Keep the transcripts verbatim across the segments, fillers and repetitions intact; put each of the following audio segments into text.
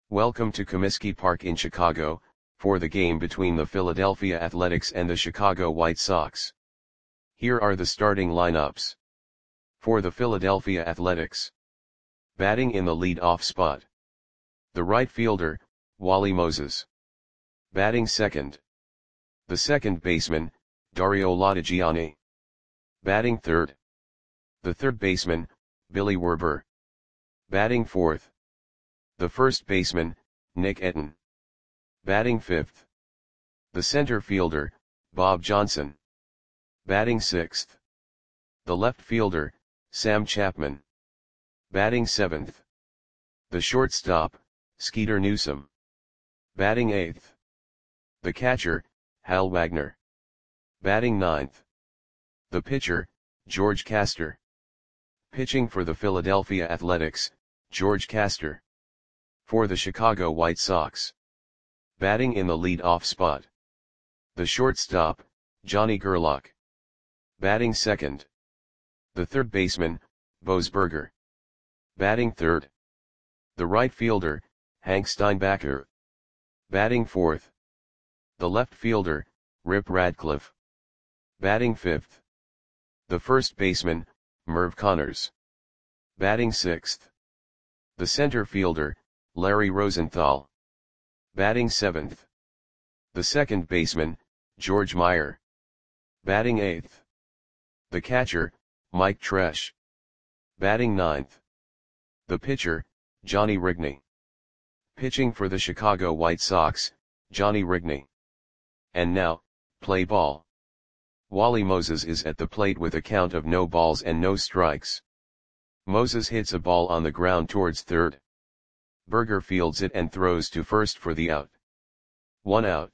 Welcome to Comiskey Park in Chicago, for the game between the Philadelphia Athletics and the Chicago White Sox. Here are the starting lineups. For the Philadelphia Athletics. Batting in the lead-off spot. The right fielder, Wally Moses. Batting second. The second baseman, Dario Lodigiani. Batting third. The third baseman, Billy Werber. Batting fourth. The first baseman, Nick Etten. Batting fifth. The center fielder, Bob Johnson. Batting sixth. The left fielder, Sam Chapman. Batting seventh. The shortstop, Skeeter Newsom. Batting eighth. The catcher, Hal Wagner. Batting ninth. The pitcher, George Castor. Pitching for the Philadelphia Athletics, George Castor. For the Chicago White Sox. Batting in the lead-off spot. The shortstop, Johnny Gerlach. Batting second. The third baseman, Bose Berger. Batting third. The right fielder, Hank Steinbacher. Batting fourth. The left fielder, Rip Radcliffe. Batting fifth. The first baseman, Merv Connors. Batting sixth. The center fielder, Larry Rosenthal. Batting seventh. The second baseman, George Meyer. Batting eighth. The catcher, Mike Tresh. Batting ninth. The pitcher, Johnny Rigney. Pitching for the Chicago White Sox, Johnny Rigney. And now, play ball. Wally Moses is at the plate with a count of no balls and no strikes. Moses hits a ball on the ground towards third. Berger fields it and throws to first for the out. One out.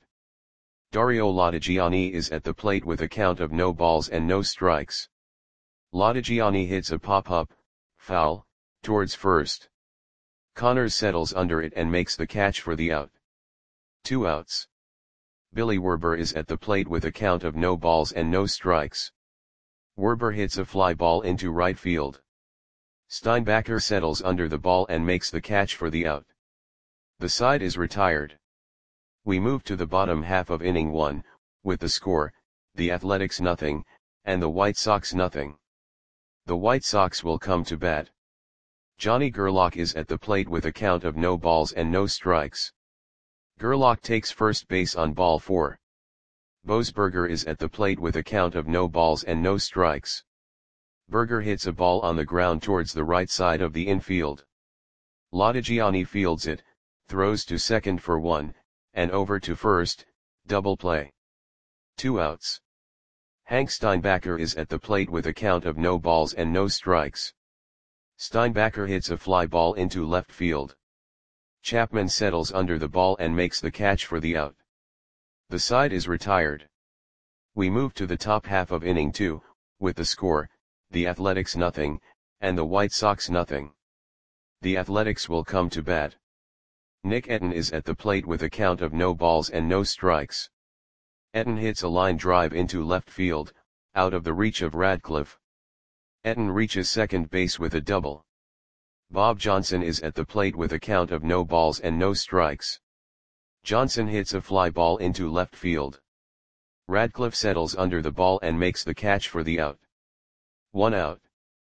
Dario Lodigiani is at the plate with a count of no balls and no strikes. Lodigiani hits a pop-up, foul, towards first. Connors settles under it and makes the catch for the out. Two outs. Billy Werber is at the plate with a count of no balls and no strikes. Werber hits a fly ball into right field. Steinbacher settles under the ball and makes the catch for the out. The side is retired. We move to the bottom half of inning one, with the score, the Athletics nothing, and the White Sox nothing. The White Sox will come to bat. Johnny Gerlach is at the plate with a count of no balls and no strikes. Gerlach takes first base on ball four. Bose Berger is at the plate with a count of no balls and no strikes. Berger hits a ball on the ground towards the right side of the infield. Lodigiani fields it, throws to second for one, and over to first, double play. Two outs. Hank Steinbacher is at the plate with a count of no balls and no strikes. Steinbacher hits a fly ball into left field. Chapman settles under the ball and makes the catch for the out. The side is retired. We move to the top half of inning two, with the score, the Athletics nothing, and the White Sox nothing. The Athletics will come to bat. Nick Etten is at the plate with a count of no balls and no strikes. Etten hits a line drive into left field, out of the reach of Radcliffe. Etten reaches second base with a double. Bob Johnson is at the plate with a count of no balls and no strikes. Johnson hits a fly ball into left field. Radcliffe settles under the ball and makes the catch for the out. One out.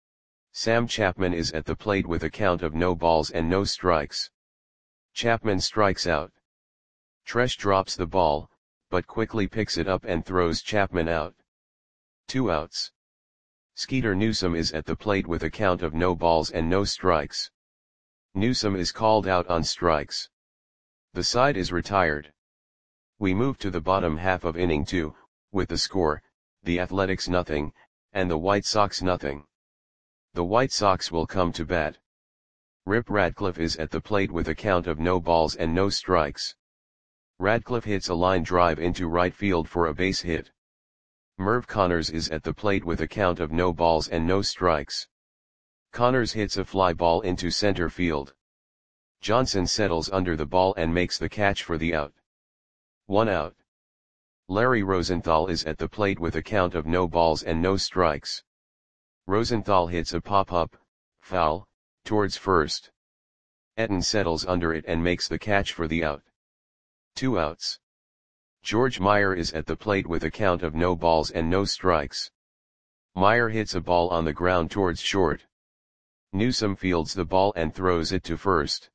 Sam Chapman is at the plate with a count of no balls and no strikes. Chapman strikes out. Tresh drops the ball, but quickly picks it up and throws Chapman out. Two outs. Skeeter Newsom is at the plate with a count of no balls and no strikes. Newsom is called out on strikes. The side is retired. We move to the bottom half of inning two, with the score, the Athletics nothing, and the White Sox nothing. The White Sox will come to bat. Rip Radcliffe is at the plate with a count of no balls and no strikes. Radcliffe hits a line drive into right field for a base hit. Merv Connors is at the plate with a count of no balls and no strikes. Connors hits a fly ball into center field. Johnson settles under the ball and makes the catch for the out. One out. Larry Rosenthal is at the plate with a count of no balls and no strikes. Rosenthal hits a pop-up, foul, towards first. Etten settles under it and makes the catch for the out. Two outs. George Meyer is at the plate with a count of no balls and no strikes. Meyer hits a ball on the ground towards short. Newsome fields the ball and throws it to first.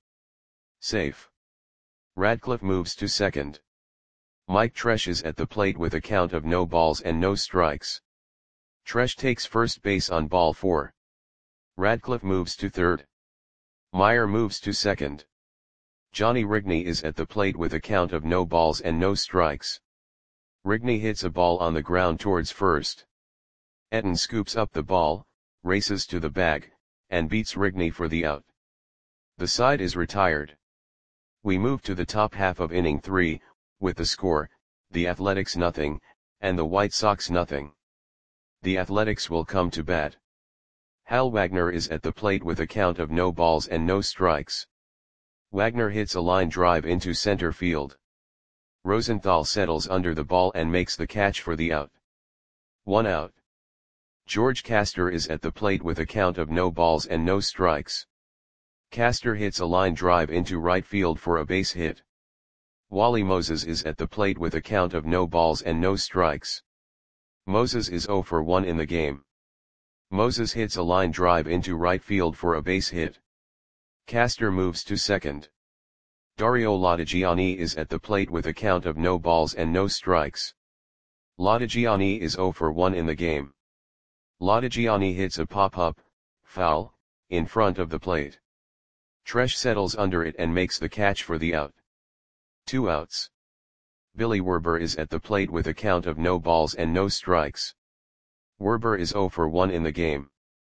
Safe. Radcliffe moves to second. Mike Tresh is at the plate with a count of no balls and no strikes. Tresh takes first base on ball four. Radcliffe moves to third. Meyer moves to second. Johnny Rigney is at the plate with a count of no balls and no strikes. Rigney hits a ball on the ground towards first. Etten scoops up the ball, races to the bag, and beats Rigney for the out. The side is retired. We move to the top half of inning three, with the score, the Athletics nothing, and the White Sox nothing. The Athletics will come to bat. Hal Wagner is at the plate with a count of no balls and no strikes. Wagner hits a line drive into center field. Rosenthal settles under the ball and makes the catch for the out. One out. George Castor is at the plate with a count of no balls and no strikes. Castor hits a line drive into right field for a base hit. Wally Moses is at the plate with a count of no balls and no strikes. Moses is oh for one in the game. Moses hits a line drive into right field for a base hit. Castor moves to second. Dario Latigiani is at the plate with a count of no balls and no strikes. Latigiani is oh for one in the game. Latigiani hits a pop-up, foul, in front of the plate. Tresh settles under it and makes the catch for the out. Two outs. Billy Werber is at the plate with a count of no balls and no strikes. Werber is oh for one in the game.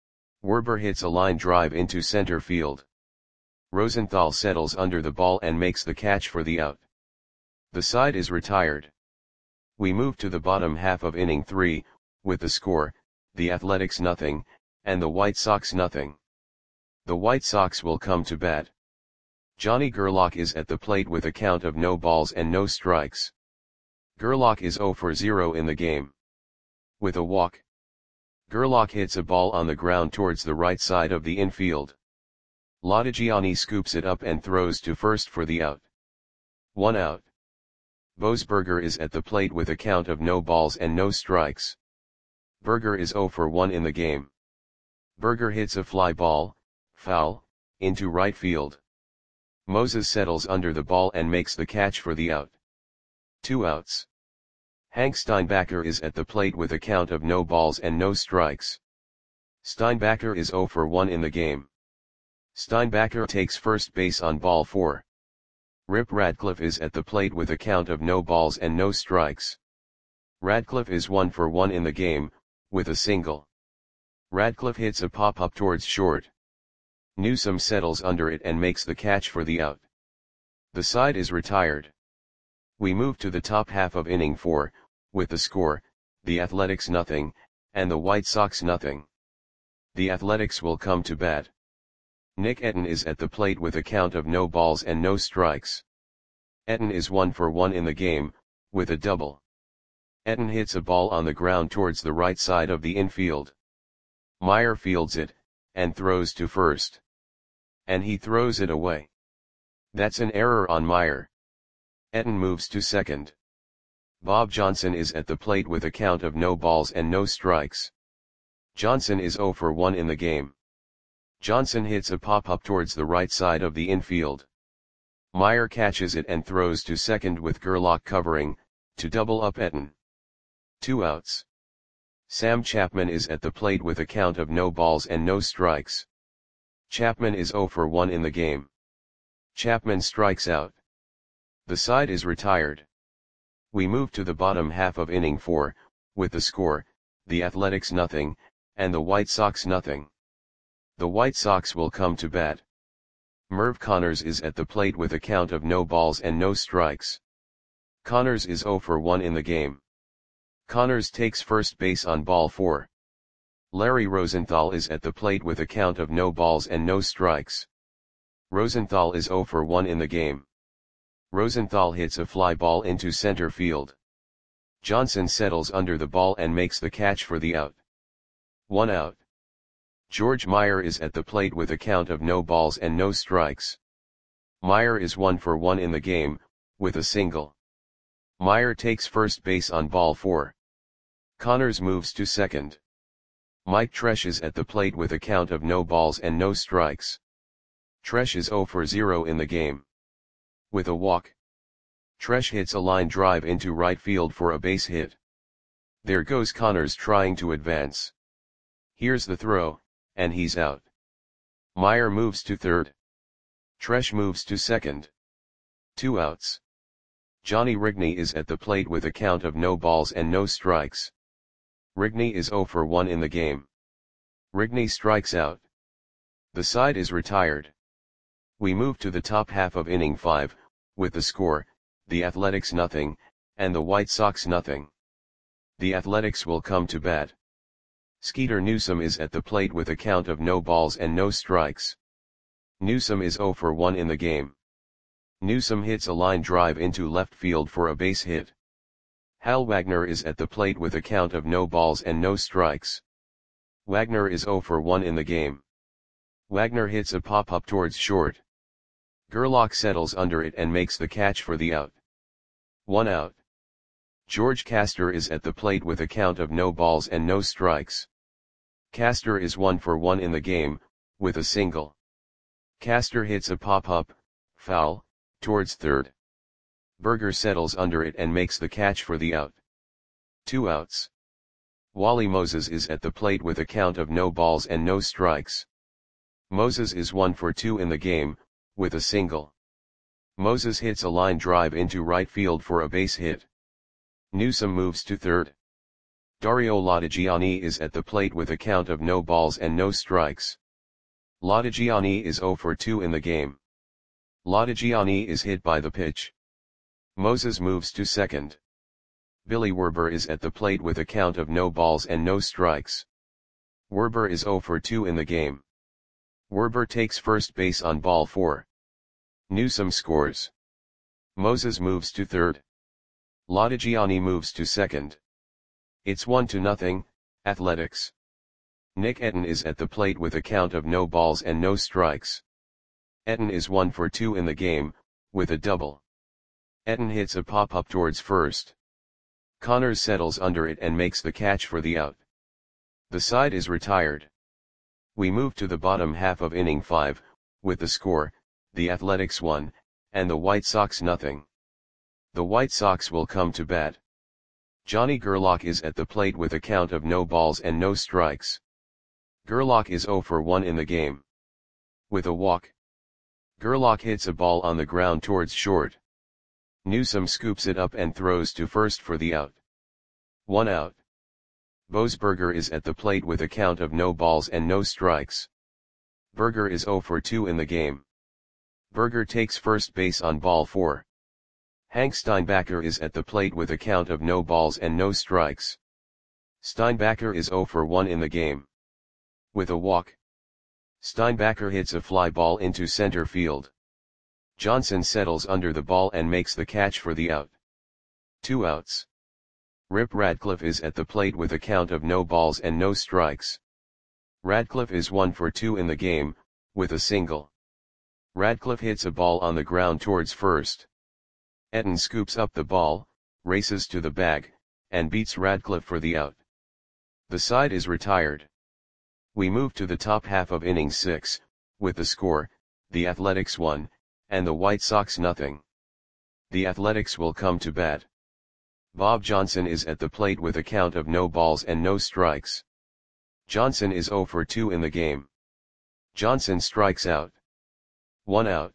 Werber hits a line drive into center field. Rosenthal settles under the ball and makes the catch for the out. The side is retired. We move to the bottom half of inning three, with the score, the Athletics nothing, and the White Sox nothing. The White Sox will come to bat. Johnny Gerlach is at the plate with a count of no balls and no strikes. Gerlach is oh for zero in the game. With a walk. Gerlach hits a ball on the ground towards the right side of the infield. Latigiani scoops it up and throws to first for the out. One out. Boasberger is at the plate with a count of no balls and no strikes. Berger is oh for one in the game. Berger hits a fly ball, foul, into right field. Moses settles under the ball and makes the catch for the out. Two outs. Hank Steinbacher is at the plate with a count of no balls and no strikes. Steinbacher is oh for one in the game. Steinbacher takes first base on ball four. Rip Radcliffe is at the plate with a count of no balls and no strikes. Radcliffe is one for one in the game, with a single. Radcliffe hits a pop-up towards short. Newsome settles under it and makes the catch for the out. The side is retired. We move to the top half of inning four, with the score, the Athletics nothing, and the White Sox nothing. The Athletics will come to bat. Nick Etten is at the plate with a count of no balls and no strikes. Etten is one for one in the game, with a double. Etten hits a ball on the ground towards the right side of the infield. Meyer fields it, and throws to first. And he throws it away. That's an error on Meyer. Etten moves to second. Bob Johnson is at the plate with a count of no balls and no strikes. Johnson is oh for one in the game. Johnson hits a pop-up towards the right side of the infield. Meyer catches it and throws to second with Gerlach covering, to double up Etten. Two outs. Sam Chapman is at the plate with a count of no balls and no strikes. Chapman is oh for one in the game. Chapman strikes out. The side is retired. We move to the bottom half of inning four, with the score, the Athletics nothing, and the White Sox nothing. The White Sox will come to bat. Merv Connors is at the plate with a count of no balls and no strikes. Connors is oh for one in the game. Connors takes first base on ball four. Larry Rosenthal is at the plate with a count of no balls and no strikes. Rosenthal is oh for one in the game. Rosenthal hits a fly ball into center field. Johnson settles under the ball and makes the catch for the out. One out. George Meyer is at the plate with a count of no balls and no strikes. Meyer is one for one in the game, with a single. Meyer takes first base on ball four. Connors moves to second. Mike Tresh is at the plate with a count of no balls and no strikes. Tresh is zero for zero in the game. With a walk, Tresh hits a line drive into right field for a base hit. There goes Connors trying to advance. Here's the throw, and he's out. Meyer moves to third. Tresh moves to second. Two outs. Johnny Rigney is at the plate with a count of no balls and no strikes. Rigney is zero for one in the game. Rigney strikes out. The side is retired. We move to the top half of inning five, with the score, the Athletics nothing, and the White Sox nothing. The Athletics will come to bat. Skeeter Newsom is at the plate with a count of no balls and no strikes. Newsom is zero for one in the game. Newsom hits a line drive into left field for a base hit. Hal Wagner is at the plate with a count of no balls and no strikes. Wagner is zero for one in the game. Wagner hits a pop-up towards short. Gerlach settles under it and makes the catch for the out. One out. George Castor is at the plate with a count of no balls and no strikes. Castor is one for one in the game, with a single. Castor hits a pop-up, foul, towards third. Berger settles under it and makes the catch for the out. Two outs. Wally Moses is at the plate with a count of no balls and no strikes. Moses is one for two in the game, with a single. Moses hits a line drive into right field for a base hit. Newsom moves to third. Dario Latigiani is at the plate with a count of no balls and no strikes. Latigiani is zero for two in the game. Latigiani is hit by the pitch. Moses moves to second. Billy Werber is at the plate with a count of no balls and no strikes. Werber is zero for two in the game. Werber takes first base on ball four. Newsom scores. Moses moves to third. Latigiani moves to second. It's one to nothing, Athletics. Nick Etten is at the plate with a count of no balls and no strikes. Etten is one for two in the game, with a double. Etten hits a pop-up towards first. Connors settles under it and makes the catch for the out. The side is retired. We move to the bottom half of inning five, with the score, the Athletics one, and the White Sox nothing. The White Sox will come to bat. Johnny Gerlach is at the plate with a count of no balls and no strikes. Gerlach is zero for one in the game. With a walk, Gerlach hits a ball on the ground towards short. Newsom scoops it up and throws to first for the out. One out. Boasberger is at the plate with a count of no balls and no strikes. Berger is zero for two in the game. Berger takes first base on ball four. Hank Steinbacher is at the plate with a count of no balls and no strikes. Steinbacher is zero for one in the game. With a walk, Steinbacher hits a fly ball into center field. Johnson settles under the ball and makes the catch for the out. Two outs. Rip Radcliffe is at the plate with a count of no balls and no strikes. Radcliffe is one for two in the game, with a single. Radcliffe hits a ball on the ground towards first. Etten scoops up the ball, races to the bag, and beats Radcliffe for the out. The side is retired. We move to the top half of inning six, with the score, the Athletics one, and the White Sox nothing. The Athletics will come to bat. Bob Johnson is at the plate with a count of no balls and no strikes. Johnson is zero for two in the game. Johnson strikes out. One out.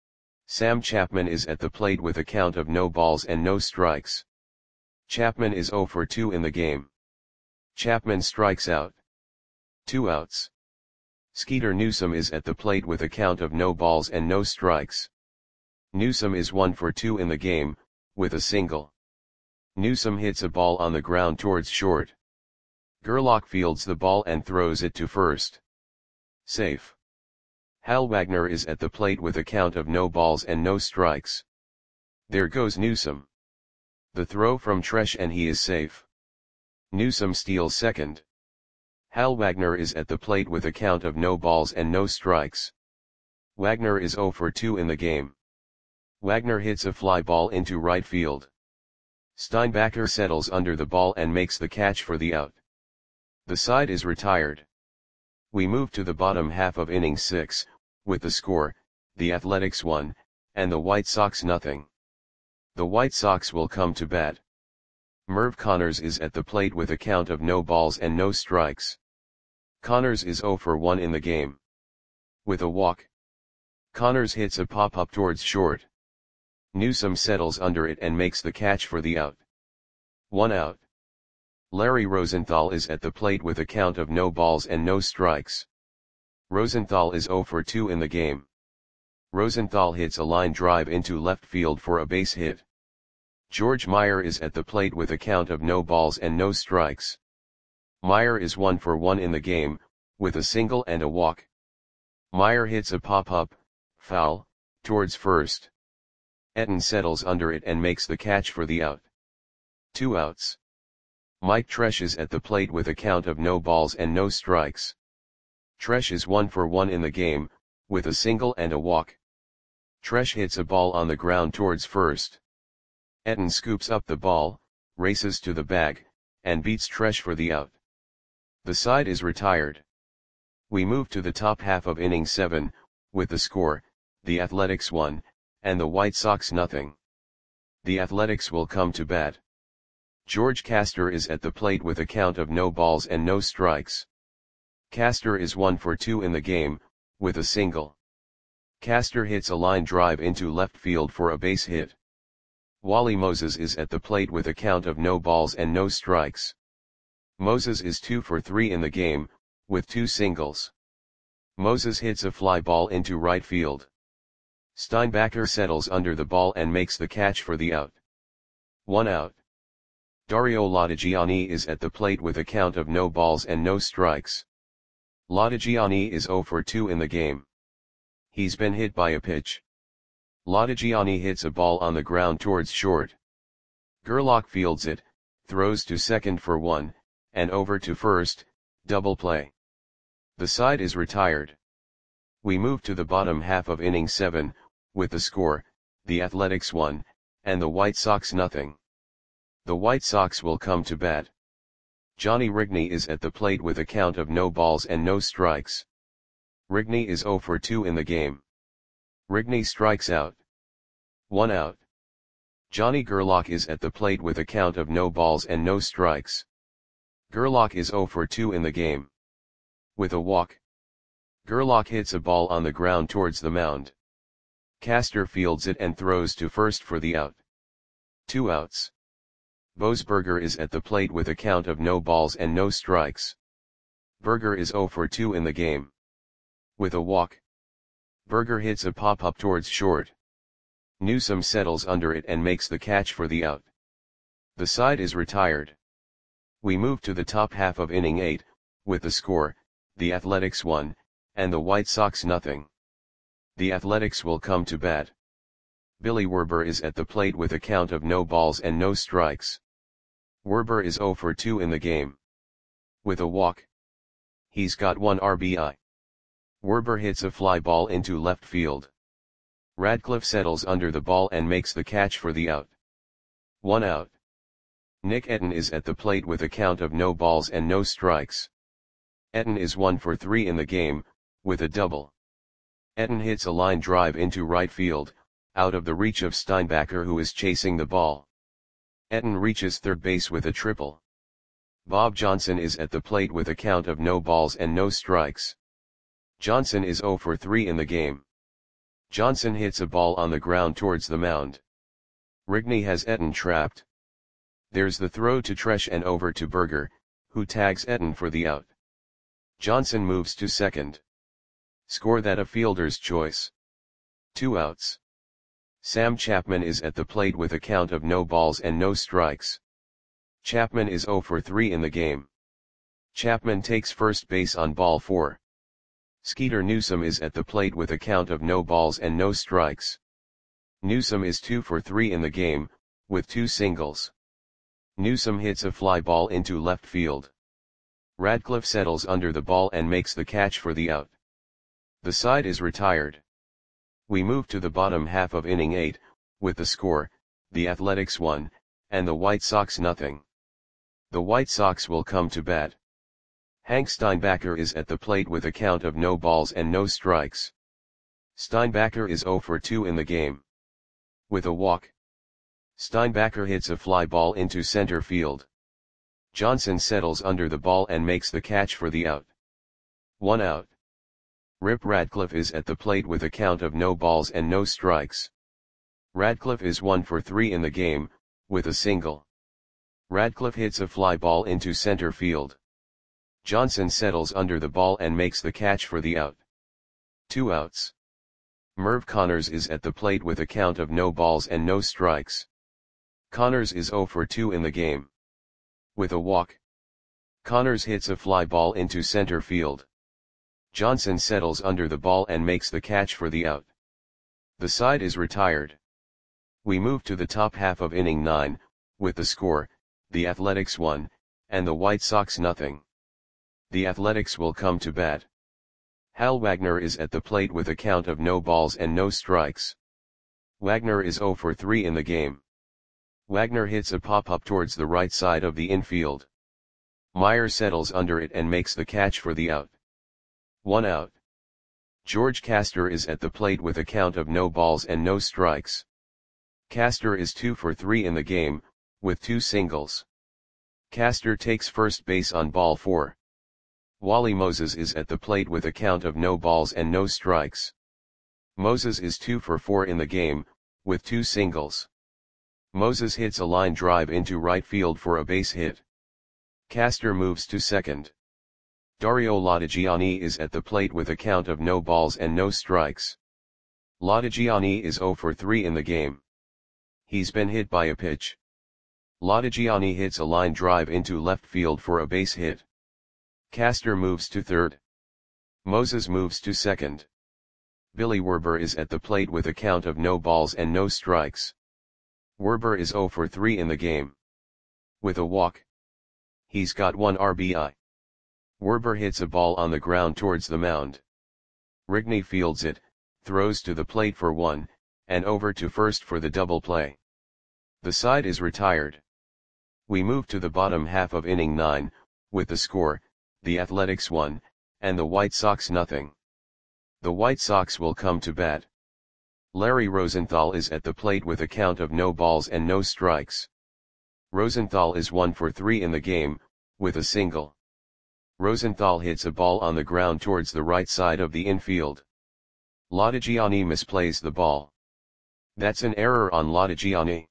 Sam Chapman is at the plate with a count of no balls and no strikes. Chapman is zero for two in the game. Chapman strikes out. Two outs. Skeeter Newsom is at the plate with a count of no balls and no strikes. Newsom is one for two in the game, with a single. Newsom hits a ball on the ground towards short. Gerlach fields the ball and throws it to first. Safe. Hal Wagner is at the plate with a count of no balls and no strikes. There goes Newsom. The throw from Tresh and he is safe. Newsom steals second. Hal Wagner is at the plate with a count of no balls and no strikes. Wagner is zero for two in the game. Wagner hits a fly ball into right field. Steinbacher settles under the ball and makes the catch for the out. The side is retired. We move to the bottom half of inning six, with the score, the Athletics one, and the White Sox nothing. The White Sox will come to bat. Merv Connors is at the plate with a count of no balls and no strikes. Connors is zero for one in the game. With a walk. Connors hits a pop-up towards short. Newsome settles under it and makes the catch for the out. One out. Larry Rosenthal is at the plate with a count of no balls and no strikes. Rosenthal is zero for two in the game. Rosenthal hits a line drive into left field for a base hit. George Meyer is at the plate with a count of no balls and no strikes. Meyer is one for one in the game, with a single and a walk. Meyer hits a pop-up, foul, towards first. Etten settles under it and makes the catch for the out. Two outs. Mike Tresh is at the plate with a count of no balls and no strikes. Tresh is one for one in the game, with a single and a walk. Tresh hits a ball on the ground towards first. Etten scoops up the ball, races to the bag, and beats Tresh for the out. The side is retired. We move to the top half of inning seven, with the score, the Athletics one, and the White Sox nothing. The Athletics will come to bat. George Castor is at the plate with a count of no balls and no strikes. Castor is one for two in the game, with a single. Castor hits a line drive into left field for a base hit. Wally Moses is at the plate with a count of no balls and no strikes. Moses is two for three in the game, with two singles. Moses hits a fly ball into right field. Steinbacher settles under the ball and makes the catch for the out. One out. Dario Latigiani is at the plate with a count of no balls and no strikes. Latigiani is zero for two in the game. He's been hit by a pitch. Latigiani hits a ball on the ground towards short. Gerlach fields it, throws to second for one, and over to first, double play. The side is retired. We move to the bottom half of inning seven, with the score, the Athletics one, and the White Sox nothing. The White Sox will come to bat. Johnny Rigney is at the plate with a count of no balls and no strikes. Rigney is zero for two in the game. Rigney strikes out. One out. Johnny Gerlach is at the plate with a count of no balls and no strikes. Gerlach is zero for two in the game. With a walk. Gerlach hits a ball on the ground towards the mound. Castor fields it and throws to first for the out. Two outs. Boasberger is at the plate with a count of no balls and no strikes. Berger is zero for two in the game. With a walk. Berger hits a pop-up towards short. Newsome settles under it and makes the catch for the out. The side is retired. We move to the top half of inning eight, with the score, the Athletics one, and the White Sox nothing. The Athletics will come to bat. Billy Werber is at the plate with a count of no balls and no strikes. Werber is zero for two in the game. With a walk. He's got one R B I. Werber hits a fly ball into left field. Radcliffe settles under the ball and makes the catch for the out. One out. Nick Etten is at the plate with a count of no balls and no strikes. Etten is one for three in the game, with a double. Etten hits a line drive into right field, out of the reach of Steinbacher, who is chasing the ball. Etten reaches third base with a triple. Bob Johnson is at the plate with a count of no balls and no strikes. Johnson is zero for three in the game. Johnson hits a ball on the ground towards the mound. Rigney has Etten trapped. There's the throw to Tresh and over to Berger, who tags Etten for the out. Johnson moves to second. Score that a fielder's choice. Two outs. Sam Chapman is at the plate with a count of no balls and no strikes. Chapman is zero for three in the game. Chapman takes first base on ball four. Skeeter Newsome is at the plate with a count of no balls and no strikes. Newsome is two for three in the game, with two singles. Newsome hits a fly ball into left field. Radcliffe settles under the ball and makes the catch for the out. The side is retired. We move to the bottom half of inning eight, with the score, the Athletics one, and the White Sox nothing. The White Sox will come to bat. Hank Steinbacher is at the plate with a count of no balls and no strikes. Steinbacher is zero for two in the game. With a walk, Steinbacher hits a fly ball into center field. Johnson settles under the ball and makes the catch for the out. One out. Rip Radcliffe is at the plate with a count of no balls and no strikes. Radcliffe is one for three in the game, with a single. Radcliffe hits a fly ball into center field. Johnson settles under the ball and makes the catch for the out. Two outs. Merv Connors is at the plate with a count of no balls and no strikes. Connors is zero for two in the game. With a walk, Connors hits a fly ball into center field. Johnson settles under the ball and makes the catch for the out. The side is retired. We move to the top half of inning nine, with the score, the Athletics one, and the White Sox nothing. The Athletics will come to bat. Hal Wagner is at the plate with a count of no balls and no strikes. Wagner is zero for three in the game. Wagner hits a pop-up towards the right side of the infield. Meyer settles under it and makes the catch for the out. One out. George Castor is at the plate with a count of no balls and no strikes. Castor is two for three in the game, with two singles. Castor takes first base on ball four. Wally Moses is at the plate with a count of no balls and no strikes. Moses is two for four in the game, with two singles. Moses hits a line drive into right field for a base hit. Castor moves to second. Dario Lodigiani is at the plate with a count of no balls and no strikes. Lodigiani is zero for three in the game. He's been hit by a pitch. Lodigiani hits a line drive into left field for a base hit. Castor moves to third. Moses moves to second. Billy Werber is at the plate with a count of no balls and no strikes. Werber is zero for three in the game. With a walk, he's got one R B I. Werber hits a ball on the ground towards the mound. Rigney fields it, throws to the plate for one, and over to first for the double play. The side is retired. We move to the bottom half of inning nine, with the score, the Athletics one, and the White Sox nothing. The White Sox will come to bat. Larry Rosenthal is at the plate with a count of no balls and no strikes. Rosenthal is one for three in the game, with a single. Rosenthal hits a ball on the ground towards the right side of the infield. Lodigiani misplays the ball. That's an error on Lodigiani.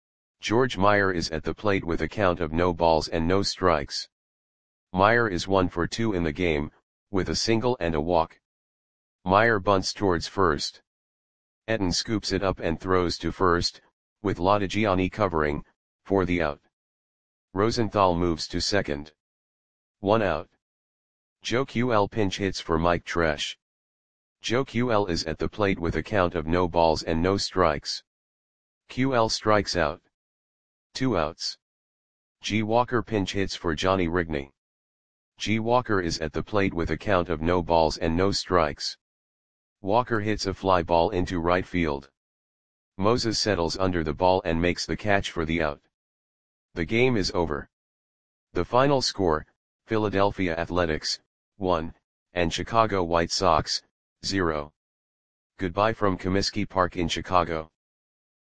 George Meyer is at the plate with a count of no balls and no strikes. Meyer is one for two in the game, with a single and a walk. Meyer bunts towards first. Etten scoops it up and throws to first, with Lodigiani covering, for the out. Rosenthal moves to second. One out. Joe Q L pinch hits for Mike Tresh. Joe Q L is at the plate with a count of no balls and no strikes. Q L strikes out. Two outs. G. Walker pinch hits for Johnny Rigney. G. Walker is at the plate with a count of no balls and no strikes. Walker hits a fly ball into right field. Moses settles under the ball and makes the catch for the out. The game is over. The final score, Philadelphia Athletics, one, and Chicago White Sox, zero. Goodbye from Comiskey Park in Chicago.